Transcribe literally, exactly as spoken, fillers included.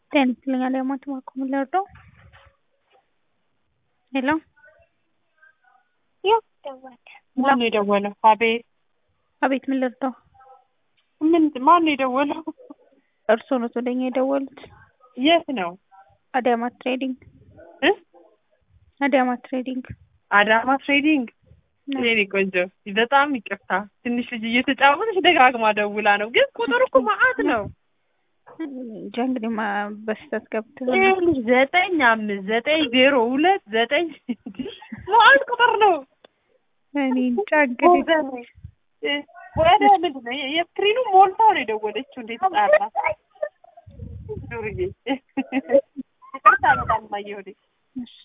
ጤና ይስጥልኝ አለማየሁ ማኮ ምን ልርዳው? ሄሎ ያው ደወለ። ማን ነው የደወለው? አቤት አቤት ምን ልርዳው? ምን ማን ነው የደወለው? እርስዎ ነው ወደኛ የደወሉት? የት ነው? አዳማ ትሬዲንግ እ አዳማ ትሬዲንግ አዳማ ትሬዲንግ የኔ ቆንጆ በጣም ይቅርታ፣ ትንሽ ልጅ እየተጫወተች ደጋግማ ደውላ ነው፣ ግን ቁጥሩ እኮ መዓት ነው። እንጃ እንግዲህ በስተት ገብቶ ይኸውልሽ ዘጠኝ አምስት ዘጠኝ ዜሮ ሁለት ዘጠኝ መዓት ቁጥር ነው። እኔ እንጃ እንግዲህ ወደ ምንድን ነው የስክሪኑ ሞልታው ነው የደወለችው። እንዴት ጣራ ዱርዬ ይቅርታ በጣም ማየው